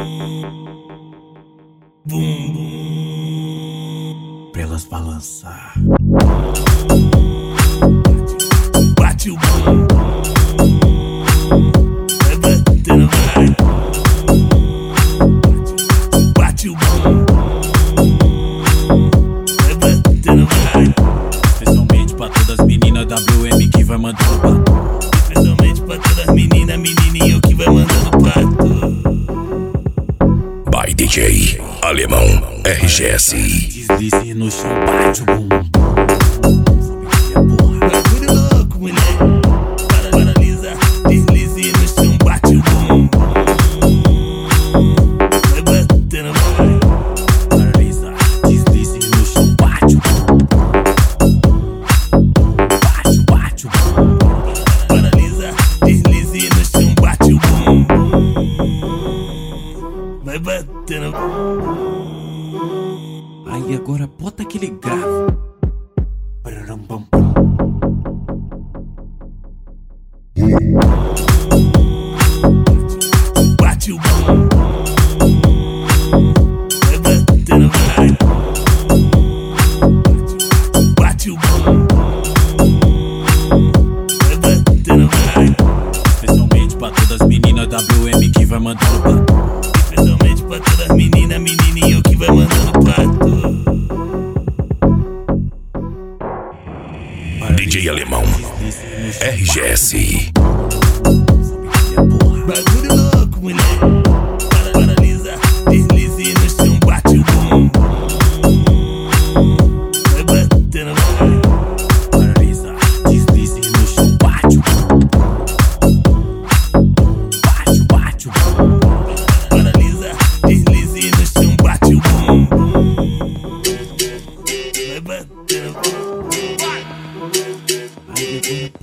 Bum, bum, pra elas balançar. Bate o bum, vai batendo, vai. Bate o bum, vai batendo, vai. Especialmente pra todas as meninas WM que vai mandando pato. Especialmente pra todas as meninas, menininho que vai mandando pato. By DJ Alemão RGS. Deslize no chão, bate o bumbum. Bagulho louco, mulher. Paralisa, deslize no chão, bate o bum. Vai batendo, vai. Paralisa, deslize no chão, bate o bumbum. Bate o bumbum. Paralisa, deslize no chão, bate o bum. Vai batendo. Aí agora bota aquele grave. Pararam, pam, pam. Bate o bum. Vai batendo, vai. Bate o bum. Vai batendo, vai. Especialmente pra todas as meninas WM que vai mandando pato. Especialmente pra todas as meninas, menininho que vai mandando pato. DJ Alemão RGS. Bagulho louco, mulher. Paralisa, deslize no chão, bate o bum. Vai batendo, vai. Paralisa, deslize no chão, bate o bumbum. Bate o bumbum. Paralisa, deslize no chão, bate o bum. Vai batendo. Aí agora